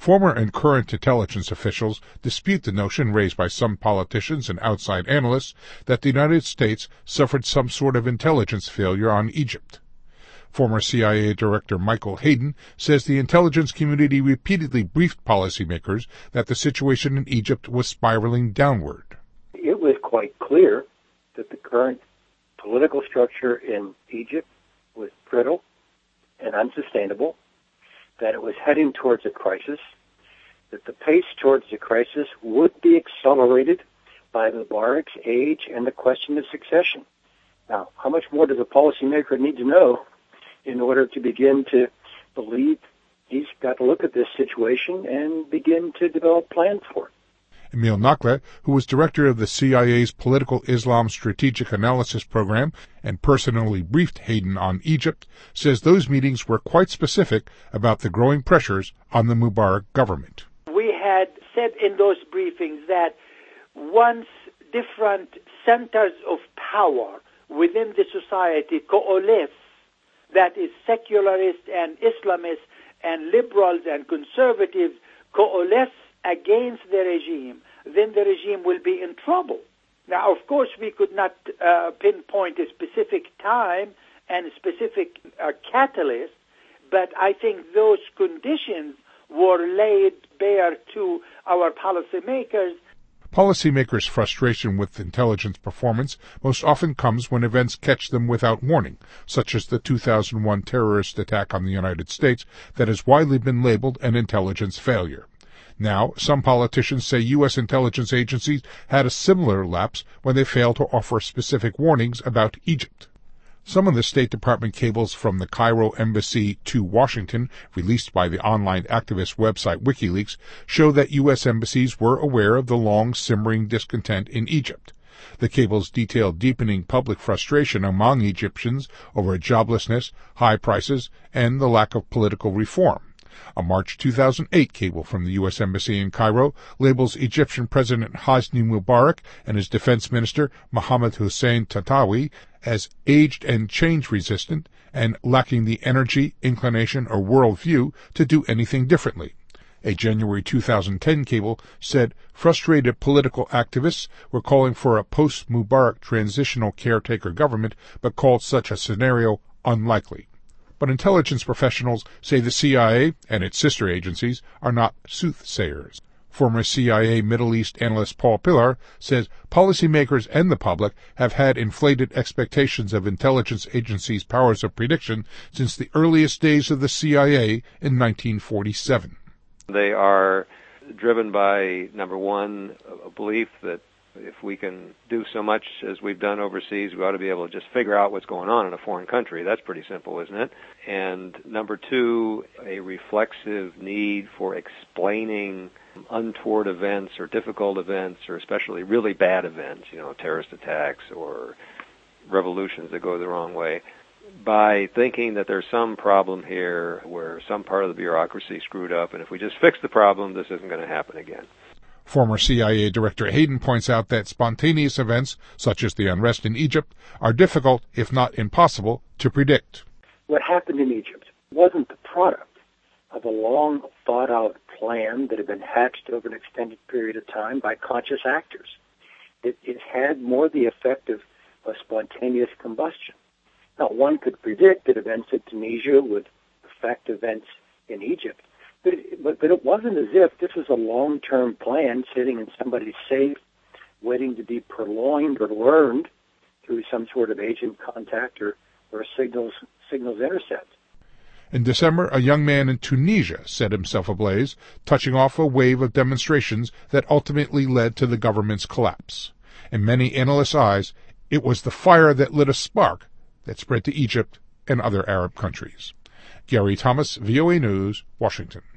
Former and current intelligence officials dispute the notion raised by some politicians and outside analysts that the United States suffered some sort of intelligence failure on Egypt. Former CIA Director Michael Hayden says the intelligence community repeatedly briefed policymakers that the situation in Egypt was spiraling downward. It was quite clear that the current political structure in Egypt was brittle and unsustainable, that it was heading towards a crisis, that the pace towards the crisis would be accelerated by Mubarak's age and the question of succession. Now, how much more does a policymaker need to know in order to begin to believe he's got to look at this situation and begin to develop plans for it? Emil Nakhle, who was director of the CIA's Political Islam Strategic Analysis Program and personally briefed Hayden on Egypt, says those meetings were quite specific about the growing pressures on the Mubarak government. We had said in those briefings that once different centers of power within the society coalesce, that is secularists and Islamists and liberals and conservatives coalesce against the regime, then the regime will be in trouble. Now, of course, we could not pinpoint a specific time and a specific catalyst, but I think those conditions were laid bare to our policymakers. Policymakers' frustration with intelligence performance most often comes when events catch them without warning, such as the 2001 terrorist attack on the United States that has widely been labeled an intelligence failure. Now, some politicians say U.S. intelligence agencies had a similar lapse when they failed to offer specific warnings about Egypt. Some of the State Department cables from the Cairo embassy to Washington, released by the online activist website WikiLeaks, show that U.S. embassies were aware of the long-simmering discontent in Egypt. The cables detail deepening public frustration among Egyptians over joblessness, high prices, and the lack of political reform. A March 2008 cable from the U.S. Embassy in Cairo labels Egyptian President Hosni Mubarak and his defense minister Mohammed Hussein Tantawi as aged and change-resistant and lacking the energy, inclination, or worldview to do anything differently. A January 2010 cable said frustrated political activists were calling for a post-Mubarak transitional caretaker government, but called such a scenario unlikely. But intelligence professionals say the CIA and its sister agencies are not soothsayers. Former CIA Middle East analyst Paul Pillar says policymakers and the public have had inflated expectations of intelligence agencies' powers of prediction since the earliest days of the CIA in 1947. They are driven by, number one, a belief that if we can do so much as we've done overseas, we ought to be able to just figure out what's going on in a foreign country. That's pretty simple, isn't it? And number two, a reflexive need for explaining untoward events or difficult events, or especially really bad events, terrorist attacks or revolutions that go the wrong way, by thinking that there's some problem here where some part of the bureaucracy screwed up, and if we just fix the problem, this isn't going to happen again. Former CIA Director Hayden points out that spontaneous events, such as the unrest in Egypt, are difficult, if not impossible, to predict. What happened in Egypt wasn't the product of a long thought-out plan that had been hatched over an extended period of time by conscious actors. It had more the effect of a spontaneous combustion. Now, one could predict that events in Tunisia would affect events in Egypt, but it wasn't as if this was a long-term plan sitting in somebody's safe, waiting to be purloined or learned through some sort of agent contact or signals intercept. In December, a young man in Tunisia set himself ablaze, touching off a wave of demonstrations that ultimately led to the government's collapse. In many analysts' eyes, it was the fire that lit a spark that spread to Egypt and other Arab countries. Gary Thomas, VOA News, Washington.